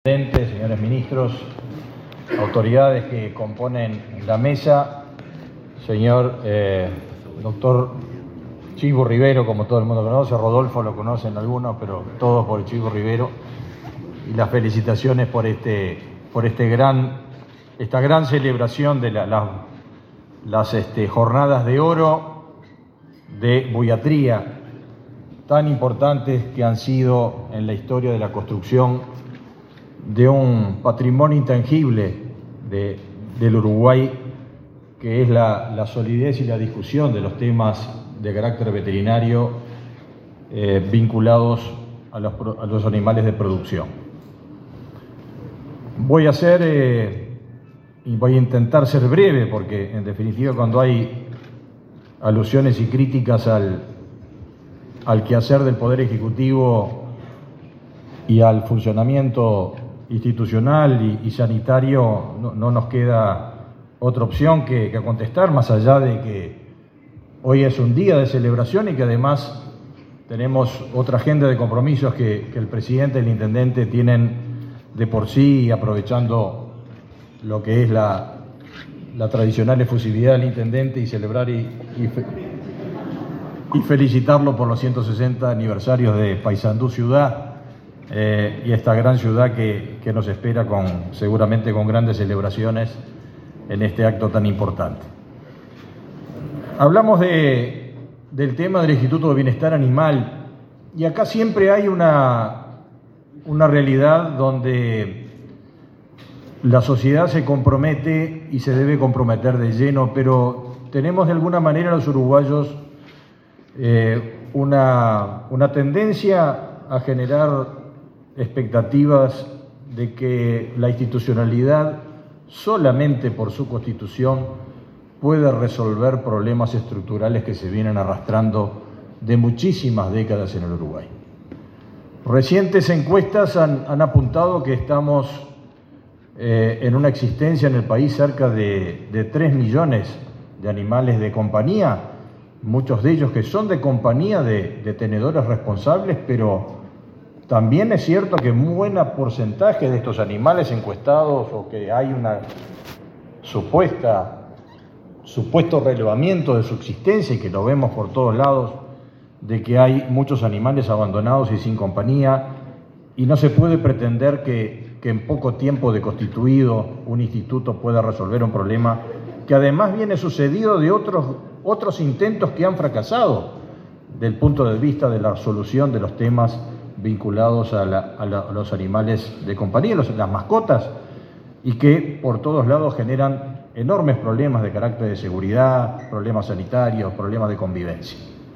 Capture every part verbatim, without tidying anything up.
Presidente, señores ministros, autoridades que componen la mesa, señor eh, doctor Chivo Rivero, como todo el mundo conoce, Rodolfo lo conocen algunos, pero todos por el Chivo Rivero, y las felicitaciones por este, por este gran, esta gran celebración de la, la, las este, jornadas de oro de Buiatría, tan importantes que han sido en la historia de la construcción de un patrimonio intangible de, del Uruguay, que es la, la solidez y la discusión de los temas de carácter veterinario eh, vinculados a los, a los animales de producción. Voy a hacer, eh, y voy a intentar ser breve, porque en definitiva cuando hay alusiones y críticas al, al quehacer del Poder Ejecutivo y al funcionamiento institucional y, y sanitario, no, no nos queda otra opción que, que contestar, más allá de que hoy es un día de celebración y que además tenemos otra agenda de compromisos que, que el presidente y el intendente tienen de por sí, y aprovechando lo que es la, la tradicional efusividad del intendente y celebrar y, y, fe, y felicitarlo por los ciento sesenta aniversarios de Paysandú Ciudad. Eh, y esta gran ciudad que, que nos espera con, seguramente con grandes celebraciones en este acto tan importante. Hablamos de, del tema del Instituto de Bienestar Animal, y acá siempre hay una, una realidad donde la sociedad se compromete y se debe comprometer de lleno, pero tenemos de alguna manera los uruguayos eh, una, una tendencia a generar expectativas de que la institucionalidad solamente por su constitución puede resolver problemas estructurales que se vienen arrastrando de muchísimas décadas en el Uruguay. Recientes encuestas han, han apuntado que estamos eh, en una existencia en el país cerca de, de tres millones de animales de compañía, muchos de ellos que son de compañía de, de tenedores responsables, pero también es cierto que un buen porcentaje de estos animales encuestados, o que hay una supuesta, supuesto relevamiento de su existencia, y que lo vemos por todos lados, de que hay muchos animales abandonados y sin compañía, y no se puede pretender que, que en poco tiempo de constituido un instituto pueda resolver un problema que además viene sucedido de otros, otros intentos que han fracasado del punto de vista de la solución de los temas vinculados a, la, a, la, a los animales de compañía, los, las mascotas, y que por todos lados generan enormes problemas de carácter de seguridad, problemas sanitarios, problemas de convivencia.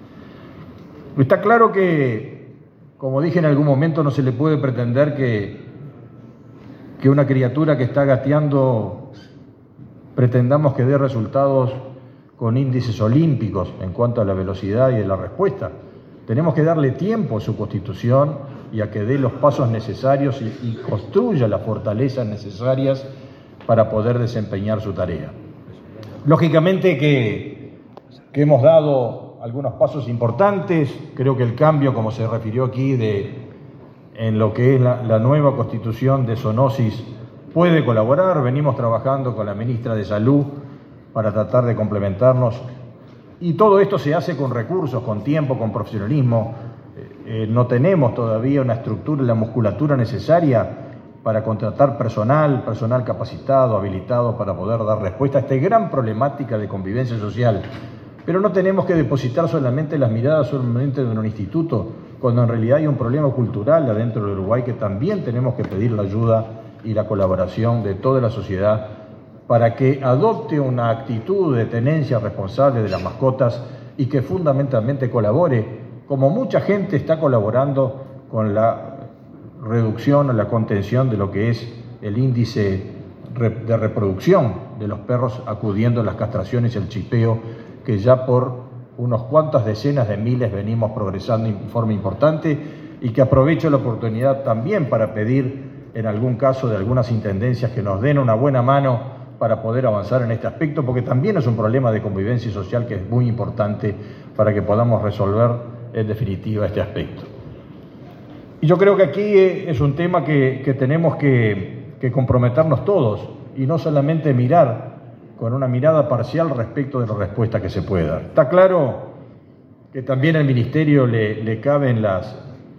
Está claro que, como dije en algún momento, no se le puede pretender que, que una criatura que está gateando pretendamos que dé resultados con índices olímpicos en cuanto a la velocidad y de la respuesta. Tenemos que darle tiempo a su constitución y a que dé los pasos necesarios y, y construya las fortalezas necesarias para poder desempeñar su tarea. Lógicamente que, que hemos dado algunos pasos importantes. Creo que el cambio, como se refirió aquí, de, en lo que es la, la nueva constitución de zoonosis puede colaborar. Venimos trabajando con la ministra de Salud para tratar de complementarnos. Y todo esto se hace con recursos, con tiempo, con profesionalismo. Eh, no tenemos todavía una estructura y la musculatura necesaria para contratar personal, personal capacitado, habilitado para poder dar respuesta a esta gran problemática de convivencia social. Pero no tenemos que depositar solamente las miradas solamente en un instituto, cuando en realidad hay un problema cultural adentro del Uruguay que también tenemos que pedir la ayuda y la colaboración de toda la sociedad para que adopte una actitud de tenencia responsable de las mascotas y que fundamentalmente colabore, como mucha gente está colaborando con la reducción o la contención de lo que es el índice de reproducción de los perros, acudiendo a las castraciones y el chipeo, que ya por unos cuantas decenas de miles venimos progresando en forma importante, y que aprovecho la oportunidad también para pedir, en algún caso de algunas intendencias, que nos den una buena mano para poder avanzar en este aspecto, porque también es un problema de convivencia social que es muy importante para que podamos resolver en definitiva este aspecto. Y yo creo que aquí es un tema que, que tenemos que, que comprometernos todos y no solamente mirar con una mirada parcial respecto de la respuesta que se puede dar. Está claro que también al Ministerio le, le caben las,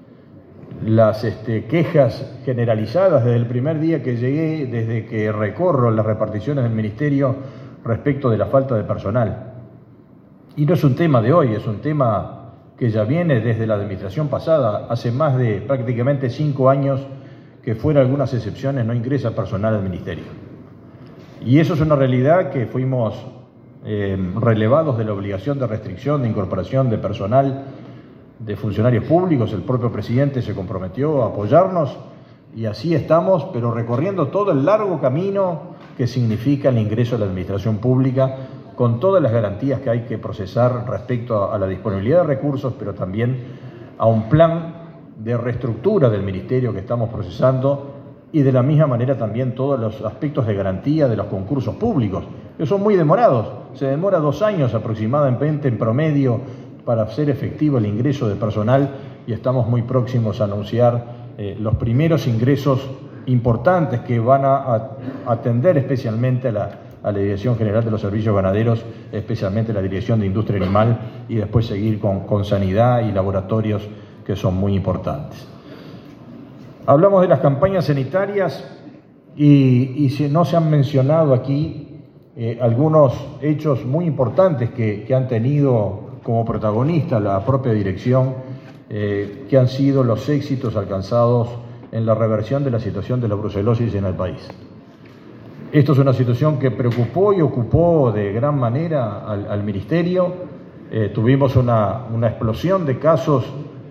las este, quejas generalizadas desde el primer día que llegué, desde que recorro las reparticiones del Ministerio respecto de la falta de personal. Y no es un tema de hoy, es un tema que ya viene desde la administración pasada. Hace más de prácticamente cinco años que, fuera algunas excepciones, no ingresa personal al Ministerio. Y eso es una realidad que fuimos eh, relevados de la obligación de restricción de incorporación de personal de funcionarios públicos. El propio presidente se comprometió a apoyarnos y así estamos, pero recorriendo todo el largo camino que significa el ingreso a la administración pública, con todas las garantías que hay que procesar respecto a la disponibilidad de recursos, pero también a un plan de reestructura del Ministerio que estamos procesando, y de la misma manera también todos los aspectos de garantía de los concursos públicos, que son muy demorados. Se demora dos años aproximadamente en promedio para hacer efectivo el ingreso de personal, y estamos muy próximos a anunciar eh, los primeros ingresos importantes que van a, a atender especialmente a la a la Dirección General de los Servicios Ganaderos, especialmente la Dirección de Industria Animal, y después seguir con, con sanidad y laboratorios, que son muy importantes. Hablamos de las campañas sanitarias y, y si no se han mencionado aquí eh, algunos hechos muy importantes que, que han tenido como protagonista la propia dirección, eh, que han sido los éxitos alcanzados en la reversión de la situación de la brucelosis en el país. Esto es una situación que preocupó y ocupó de gran manera al, al Ministerio. Eh, tuvimos una, una explosión de casos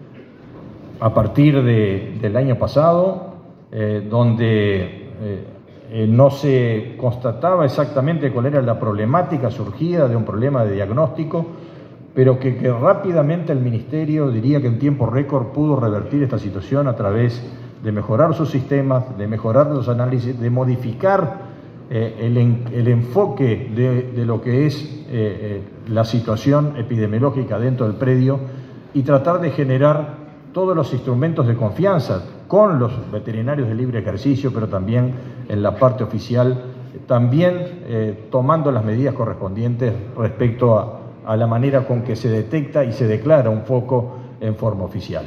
a partir de, del año pasado, eh, donde eh, eh, no se constataba exactamente cuál era la problemática surgida de un problema de diagnóstico, pero que, que rápidamente el Ministerio, diría que en tiempo récord, pudo revertir esta situación a través de mejorar sus sistemas, de mejorar los análisis, de modificar Eh, el, en, el enfoque de, de lo que es eh, eh, la situación epidemiológica dentro del predio, y tratar de generar todos los instrumentos de confianza con los veterinarios de libre ejercicio, pero también en la parte oficial, también eh, tomando las medidas correspondientes respecto a, a la manera con que se detecta y se declara un foco en forma oficial.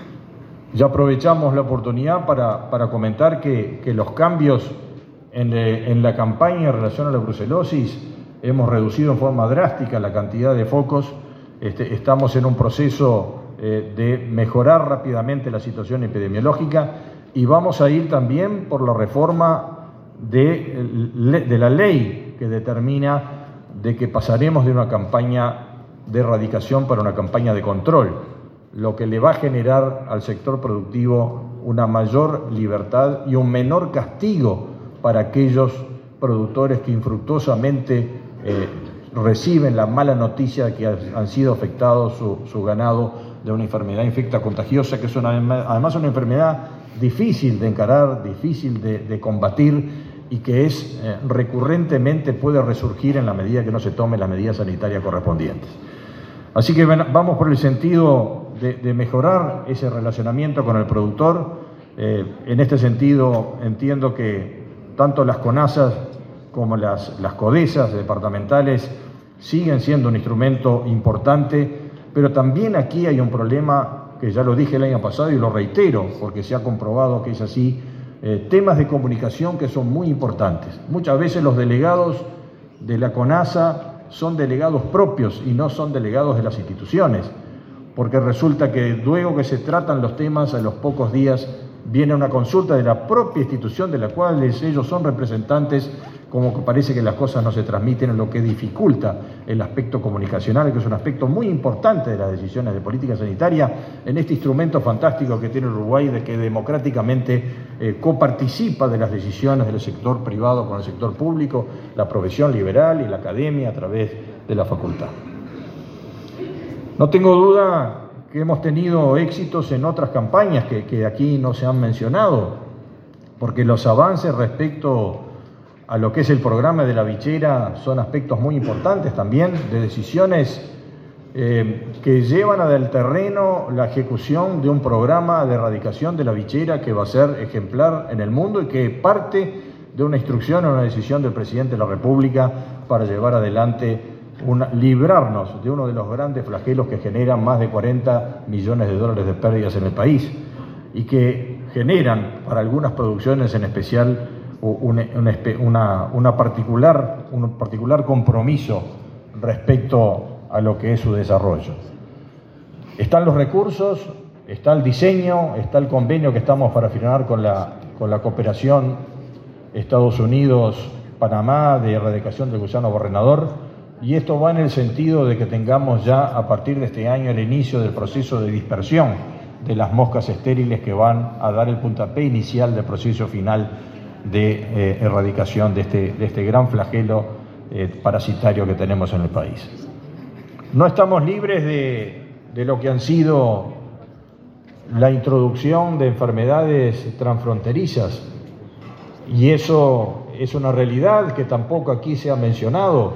Ya aprovechamos la oportunidad para, para comentar que, que los cambios En, eh, en la campaña en relación a la brucelosis hemos reducido en forma drástica la cantidad de focos. Este, estamos en un proceso eh, de mejorar rápidamente la situación epidemiológica, y vamos a ir también por la reforma de, de la ley que determina de que pasaremos de una campaña de erradicación para una campaña de control, lo que le va a generar al sector productivo una mayor libertad y un menor castigo para aquellos productores que infructuosamente eh, reciben la mala noticia de que han sido afectados su, su ganado de una enfermedad infecta contagiosa, que es una, además una enfermedad difícil de encarar, difícil de, de combatir, y que es eh, recurrentemente puede resurgir en la medida que no se tomen las medidas sanitarias correspondientes. Así que vamos por el sentido de, de mejorar ese relacionamiento con el productor. Eh, en este sentido entiendo que tanto las CONASAs como las, las CODESAs departamentales siguen siendo un instrumento importante, pero también aquí hay un problema que ya lo dije el año pasado y lo reitero porque se ha comprobado que es así, eh, temas de comunicación que son muy importantes. Muchas veces los delegados de la CONASA son delegados propios y no son delegados de las instituciones, porque resulta que luego que se tratan los temas, a los pocos días viene una consulta de la propia institución de la cual ellos son representantes, como que parece que las cosas no se transmiten, lo que dificulta el aspecto comunicacional, que es un aspecto muy importante de las decisiones de política sanitaria, en este instrumento fantástico que tiene Uruguay de que democráticamente eh, coparticipa de las decisiones del sector privado con el sector público, la profesión liberal y la academia a través de la facultad. No tengo duda que hemos tenido éxitos en otras campañas que, que aquí no se han mencionado, porque los avances respecto a lo que es el programa de la bichera son aspectos muy importantes también, de decisiones eh, que llevan al terreno la ejecución de un programa de erradicación de la bichera que va a ser ejemplar en el mundo y que parte de una instrucción o una decisión del presidente de la República para llevar adelante, una, librarnos de uno de los grandes flagelos que generan más de cuarenta millones de dólares de pérdidas en el país y que generan para algunas producciones en especial una, una, una particular, un particular compromiso respecto a lo que es su desarrollo. Están los recursos, está el diseño, está el convenio que estamos para firmar con la, con la cooperación Estados Unidos-Panamá de erradicación del gusano borrenador, y esto va en el sentido de que tengamos ya a partir de este año el inicio del proceso de dispersión de las moscas estériles que van a dar el puntapié inicial del proceso final de eh, erradicación de este, de este gran flagelo eh, parasitario que tenemos en el país. No estamos libres de, de lo que han sido la introducción de enfermedades transfronterizas, y eso es una realidad que tampoco aquí se ha mencionado,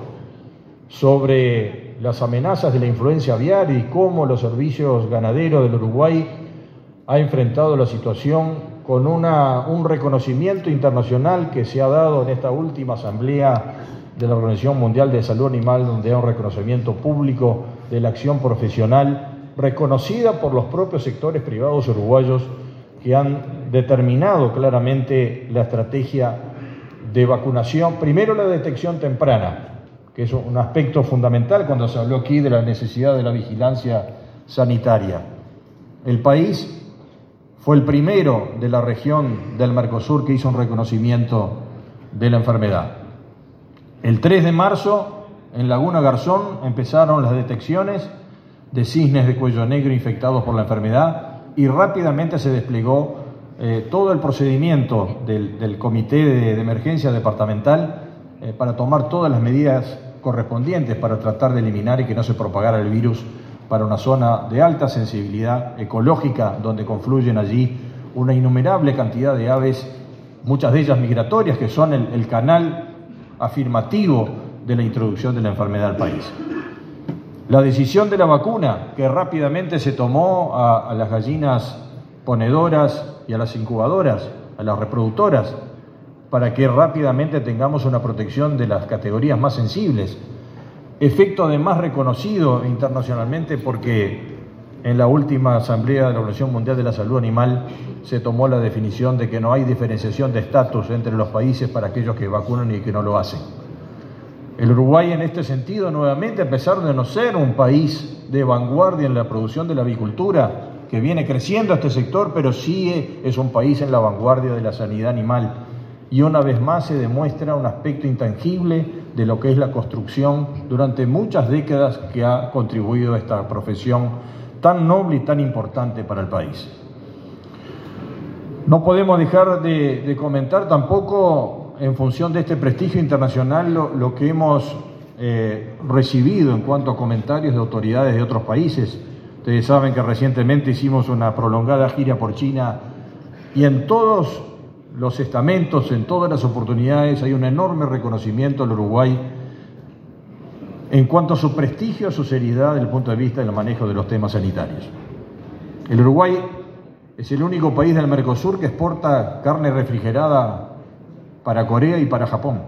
sobre las amenazas de la influenza aviar y cómo los servicios ganaderos del Uruguay ha enfrentado la situación con una, un reconocimiento internacional que se ha dado en esta última asamblea de la Organización Mundial de Salud Animal, donde hay un reconocimiento público de la acción profesional reconocida por los propios sectores privados uruguayos que han determinado claramente la estrategia de vacunación. Primero, la detección temprana, que es un aspecto fundamental cuando se habló aquí de la necesidad de la vigilancia sanitaria. El país fue el primero de la región del Mercosur que hizo un reconocimiento de la enfermedad. El tres de marzo, en Laguna Garzón, empezaron las detecciones de cisnes de cuello negro infectados por la enfermedad y rápidamente se desplegó eh, todo el procedimiento del, del Comité de, de Emergencia Departamental eh, para tomar todas las medidas correspondientes para tratar de eliminar y que no se propagara el virus para una zona de alta sensibilidad ecológica donde confluyen allí una innumerable cantidad de aves, muchas de ellas migratorias, que son el, el canal afirmativo de la introducción de la enfermedad al país. La decisión de la vacuna, que rápidamente se tomó a, a las gallinas ponedoras y a las incubadoras, a las reproductoras, para que rápidamente tengamos una protección de las categorías más sensibles. Efecto además reconocido internacionalmente porque en la última asamblea de la Organización Mundial de la Salud Animal se tomó la definición de que no hay diferenciación de estatus entre los países para aquellos que vacunan y que no lo hacen. El Uruguay en este sentido, nuevamente, a pesar de no ser un país de vanguardia en la producción de la avicultura, que viene creciendo este sector, pero sí es un país en la vanguardia de la sanidad animal. Y una vez más se demuestra un aspecto intangible de lo que es la construcción durante muchas décadas que ha contribuido a esta profesión tan noble y tan importante para el país. No podemos dejar de, de comentar tampoco, en función de este prestigio internacional, lo, lo que hemos eh, recibido en cuanto a comentarios de autoridades de otros países. Ustedes saben que recientemente hicimos una prolongada gira por China y en todos los estamentos, en todas las oportunidades, hay un enorme reconocimiento al Uruguay en cuanto a su prestigio, a su seriedad desde el punto de vista del manejo de los temas sanitarios. El Uruguay es el único país del Mercosur que exporta carne refrigerada para Corea y para Japón.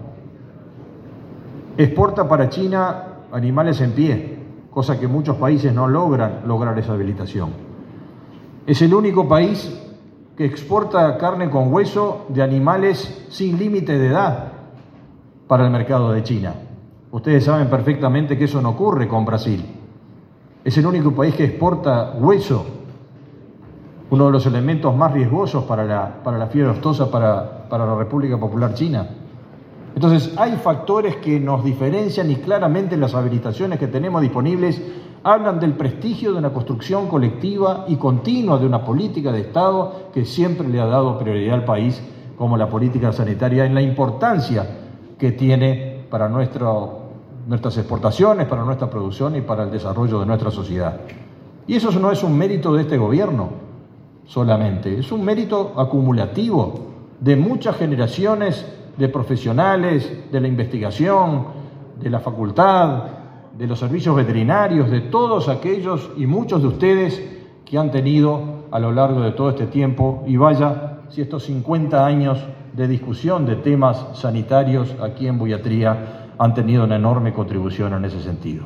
Exporta para China animales en pie, cosa que muchos países no logran lograr esa habilitación. Es el único país que exporta carne con hueso de animales sin límite de edad para el mercado de China. Ustedes saben perfectamente que eso no ocurre con Brasil. Es el único país que exporta hueso, uno de los elementos más riesgosos para la, para la fiebre aftosa para, para la República Popular China. Entonces, hay factores que nos diferencian y claramente las habilitaciones que tenemos disponibles hablan del prestigio de una construcción colectiva y continua de una política de Estado que siempre le ha dado prioridad al país, como la política sanitaria, en la importancia que tiene para nuestro, nuestras exportaciones, para nuestra producción y para el desarrollo de nuestra sociedad. Y eso no es un mérito de este gobierno solamente, es un mérito acumulativo de muchas generaciones de profesionales, de la investigación, de la facultad, de los servicios veterinarios, de todos aquellos y muchos de ustedes que han tenido a lo largo de todo este tiempo, y vaya si estos cincuenta años de discusión de temas sanitarios aquí en Buiatría han tenido una enorme contribución en ese sentido.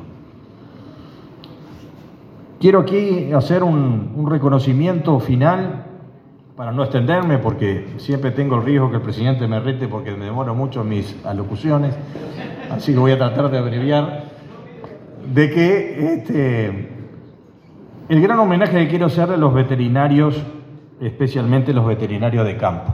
Quiero aquí hacer un, un reconocimiento final, para no extenderme, porque siempre tengo el riesgo que el presidente me rete porque me demoro mucho en mis alocuciones, así que voy a tratar de abreviar, de que este, el gran homenaje que quiero hacerle a los veterinarios, especialmente los veterinarios de campo.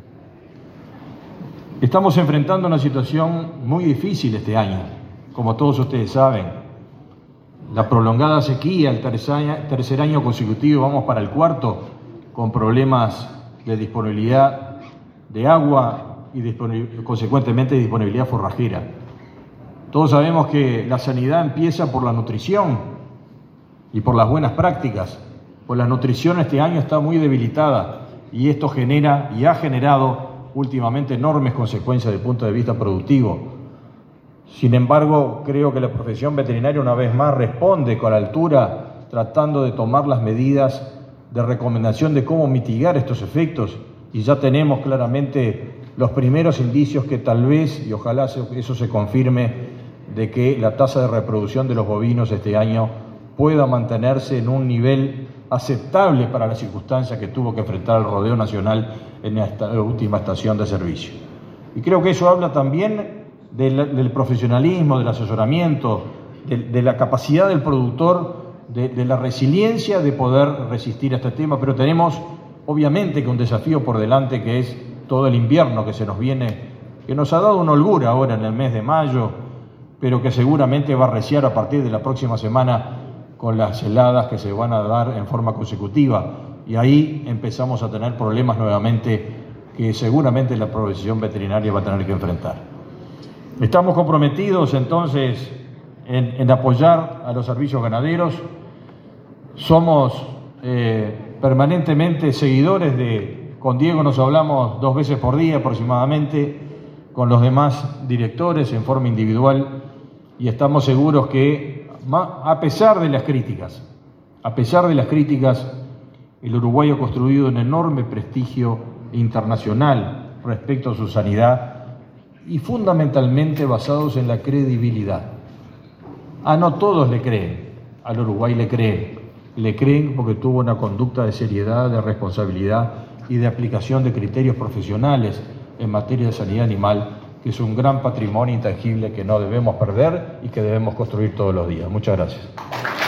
Estamos enfrentando una situación muy difícil este año, como todos ustedes saben. La prolongada sequía, el tercer año, tercer año consecutivo, vamos para el cuarto, con problemas de disponibilidad de agua y disponibil- consecuentemente disponibilidad forrajera. Todos sabemos que la sanidad empieza por la nutrición y por las buenas prácticas, pues la nutrición este año está muy debilitada y esto genera y ha generado últimamente enormes consecuencias desde el punto de vista productivo. Sin embargo, creo que la profesión veterinaria una vez más responde con altura, tratando de tomar las medidas de recomendación de cómo mitigar estos efectos, y ya tenemos claramente los primeros indicios que tal vez, y ojalá eso se confirme, de que la tasa de reproducción de los bovinos este año pueda mantenerse en un nivel aceptable para las circunstancias que tuvo que enfrentar el rodeo nacional en esta última estación de servicio. Y creo que eso habla también del, del profesionalismo, del asesoramiento, de, de la capacidad del productor, de, de la resiliencia de poder resistir a este tema, pero tenemos obviamente que un desafío por delante, que es todo el invierno que se nos viene, que nos ha dado una holgura ahora en el mes de mayo, pero que seguramente va a arreciar a partir de la próxima semana con las heladas que se van a dar en forma consecutiva, y ahí empezamos a tener problemas nuevamente que seguramente la profesión veterinaria va a tener que enfrentar. Estamos comprometidos entonces en, en apoyar a los servicios ganaderos. Somos eh, permanentemente seguidores de, con Diego nos hablamos dos veces por día aproximadamente, con los demás directores en forma individual, y estamos seguros que a pesar de las críticas, a pesar de las críticas, el Uruguay ha construido un enorme prestigio internacional respecto a su sanidad y fundamentalmente basados en la credibilidad. A no todos le creen, al Uruguay le creen, le creen porque tuvo una conducta de seriedad, de responsabilidad y de aplicación de criterios profesionales en materia de sanidad animal, que es un gran patrimonio intangible que no debemos perder y que debemos construir todos los días. Muchas gracias.